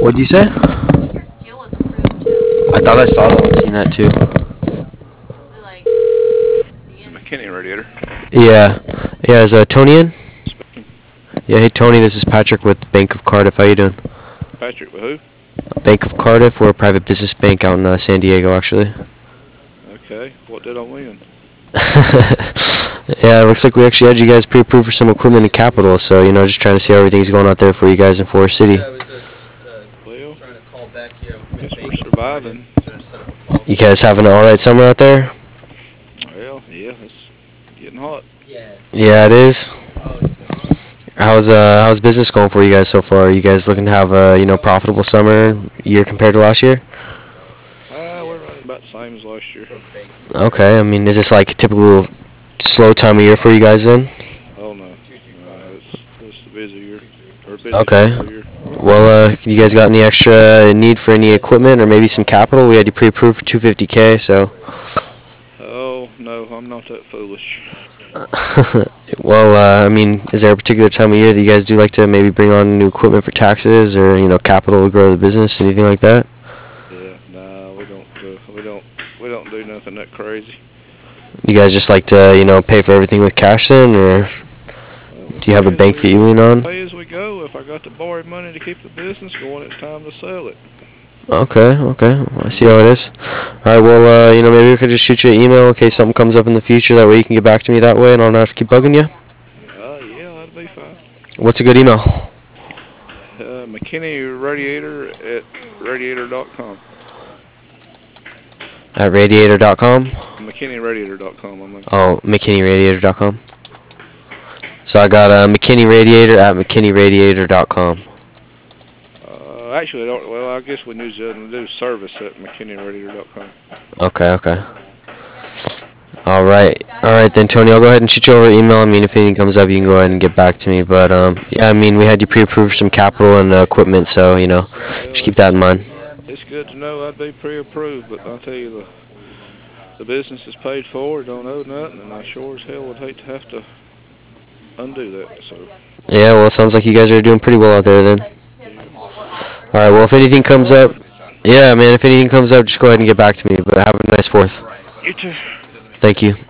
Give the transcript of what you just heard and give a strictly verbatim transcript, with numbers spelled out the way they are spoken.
What'd you say? Deal was approved too. I thought I saw that. I've seen that too. Like, McKinney radiator. Yeah. Yeah, is uh, Tony in? Yeah, hey Tony, this is Patrick with Bank of Cardiff. How you doing? Patrick with who? Bank of Cardiff. We're a private business bank out in uh, San Diego, actually. Okay, what did I win? Yeah, it looks like we actually had you guys pre-approved for some equipment and capital, so, you know, just trying to see how everything's going out there for you guys in Forest City. Well, guess we're surviving. You guys having an alright summer out there? Well, yeah, it's getting hot. Yeah, it is. How's uh how's business going for you guys so far? Are you guys looking to have a, you know, profitable summer year compared to last year? Uh, we're running about the same as last year. Okay, I mean, is this like a typical slow time of year for you guys then? Oh no, no it's, it's the busy year. Or busy Okay. year. Well, uh, you guys got any extra need for any equipment or maybe some capital? We had you pre-approved for two hundred fifty K, so. Oh no, I'm not that foolish. Well, uh, I mean, is there a particular time of year that you guys do like to maybe bring on new equipment for taxes or, you know, capital to grow the business, anything like that? Yeah, nah, we don't do, we don't we don't do nothing that crazy. You guys just like to, you know, pay for everything with cash then, or do you have a bank that you lean on? Pay as we go. If I got to borrow money to keep the business going, it's time to sell it. Okay, okay. I see how it is. All right, well, uh, you know, maybe we could just shoot you an email in case something comes up in the future. That way you can get back to me that way and I don't have to keep bugging you. Uh, yeah, that'd be fine. What's a good email? Uh, McKinney Radiator at radiator dot com. At radiator dot com? McKinney Radiator dot com, I mean. Oh, McKinney Radiator dot com. So I got uh, McKinney Radiator at McKinney Radiator dot com. Uh, actually, I don't, well, I guess we need to do service at McKinney Radiator dot com. Okay, okay. All right. All right, then, Tony, I'll go ahead and shoot you over an email. I mean, if anything comes up, you can go ahead and get back to me. But, um, yeah, I mean, we had you pre-approved for some capital and uh, equipment, so, you know, just keep that in mind. It's good to know I'd be pre-approved, but I'll tell you, the the business is paid for, don't owe nothing, and I sure as hell would hate to have to undo that. So. Yeah, well, it sounds like you guys are doing pretty well out there then. All right, well, if anything comes up, yeah, man, if anything comes up, just go ahead and get back to me. But have a nice fourth. You too. Thank you.